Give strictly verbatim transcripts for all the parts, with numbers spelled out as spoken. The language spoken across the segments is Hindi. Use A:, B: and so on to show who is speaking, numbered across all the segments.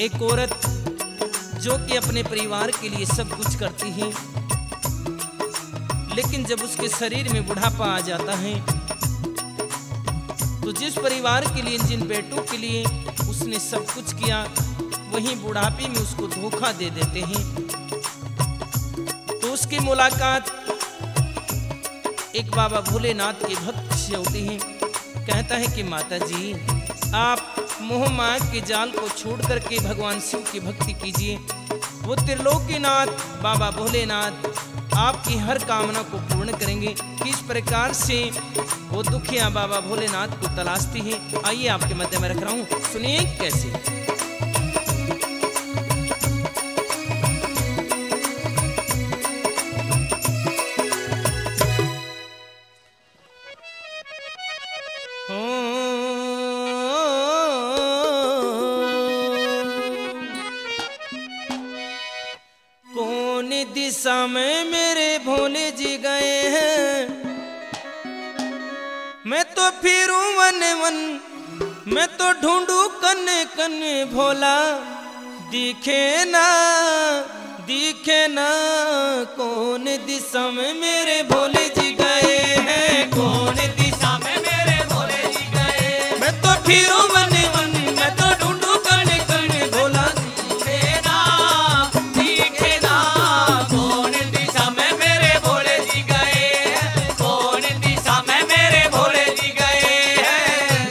A: एक औरत जो कि अपने परिवार के लिए सब कुछ करती है, लेकिन जब उसके शरीर में बुढ़ापा आ जाता है तो जिस परिवार के लिए, जिन बेटों के लिए उसने सब कुछ किया, वहीं बुढ़ापे में उसको धोखा दे देते हैं। तो उसकी मुलाकात एक बाबा भोलेनाथ के भक्त से होती है। कहता है कि माता जी, आप मोह माया के जाल को छोड़ करके भगवान शिव की भक्ति कीजिए। वो त्रिलोकीनाथ बाबा भोलेनाथ आपकी हर कामना को पूर्ण करेंगे। किस प्रकार से वो दुखिया बाबा भोलेनाथ को तलाशती है, आइए आपके मध्य में रख रहा हूँ, सुनिए कैसे। कौन दिशा में मेरे भोले जी गए हैं, मैं तो फिरूं वन वन, मैं तो ढूंढूं कन कन भोला, दिखे ना दिखे ना। कौन दिशा में मेरे भोले जी गए हैं, कौन दिशा में मेरे भोले जी गए, मैं तो फिरूं वन वन, मैं तो ढूंढूं कन कन भोला, दिखे ना दिखे ना। कौन दिशा में मेरे भोले जी गए हैं, कौन दिशा में मेरे भोले जी गए हैं।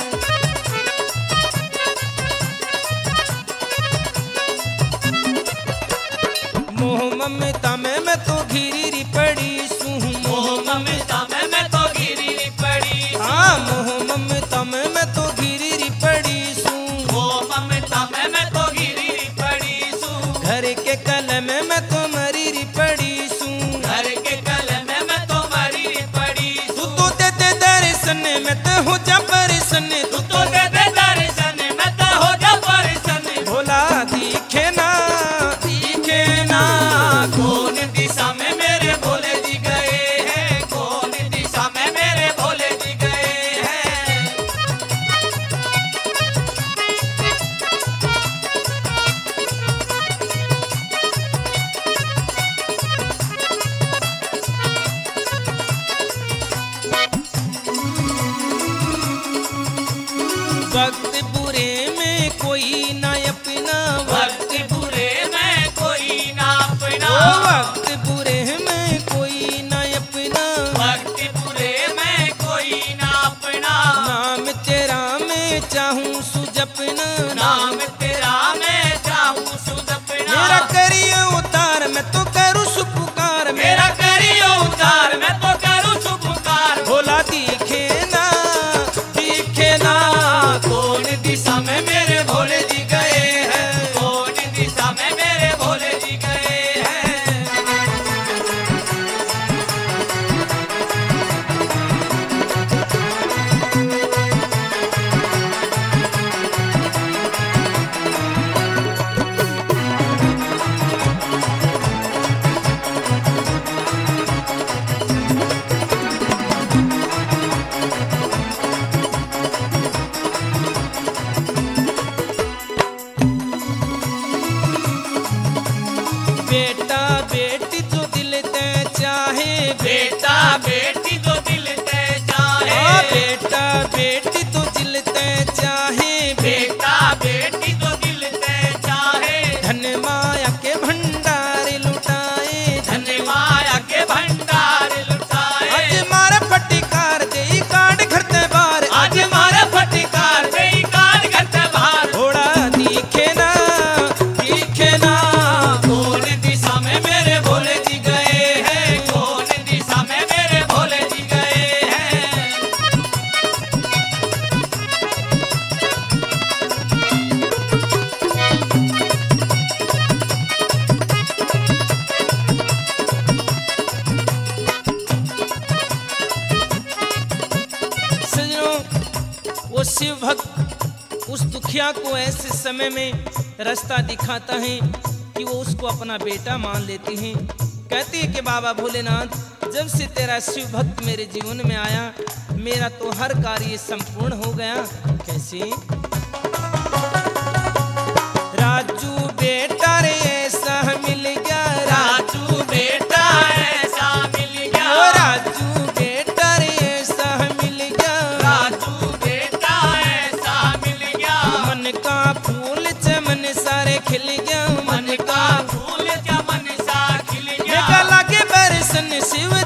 A: मोह ममता में मैं तो घिरी पड़ी सू, मोह ममता में मैं तो घिरी पड़ी, हाँ मोह ममता में मैं तो घिरी पड़ी सू, मोह ममता में मैं तो घिरी पड़ी सू। घर के कल में मैं तो मरी पड़ी सू, घर के कल में मैं तो मरी पड़ी सू। तू तो दे दे दर्शन में तो हो जा परेशान, तू तो दे दे दर्शन में तो हो जा परेशान, भोला दिखे ना दिखे ना। कौन दिशा में मेरे भोले जी गए हैं, कौन दिशा में मेरे भोले जी गए हैं। वक्त बुरे में कोई ना अपना, वक्त बुरे में कोई ना अपना, वक्त बुरे में कोई ना अपना, वक्त बुरे में कोई ना अपना। नाम तेरा मैं चाहूँ सुजपना, नाम तेरा मैं चाहूँ सुजपना। मेरा करियो उतार मैं तो करूँ सुपुकार, मेरा करियो उतार मैं तो करूँ सुपुकार, भोला दिखे ना दिखे ना। कौन दिशा में मेरे भोले जी गए हैं, कौन दिशा में मेरे भोले जी गए हैं। बेटा बेटी जो दिल ते चाहे, बेटा बेटी जो दिल ते चाहे, बेटा बेटी तो दिल ते चाहे, बेटा बेटी तो दिल ते चाहे। धन माया के भंडार लुटाए, धन माया के भंडार लुटाए। आज मारे फटिकार दे काट घर ते बाहर, आज मारे फटिकार दे काट घर ते बाहर, घोड़ा दिखे ना दिखे ना। कौन दिशा में मेरे भोले जी गए हैं, कौन दिशा में मेरे भोले जी गए हैं। सजनों, वो शिव भक्त उस दुखिया को ऐसे समय में रास्ता दिखाता है कि वो उसको अपना बेटा मान लेती हैं। कहती है कि बाबा भोलेनाथ, जब से तेरा शिव भक्त मेरे जीवन में आया, मेरा तो हर कार्य संपूर्ण हो गया। कैसे? राजू शिव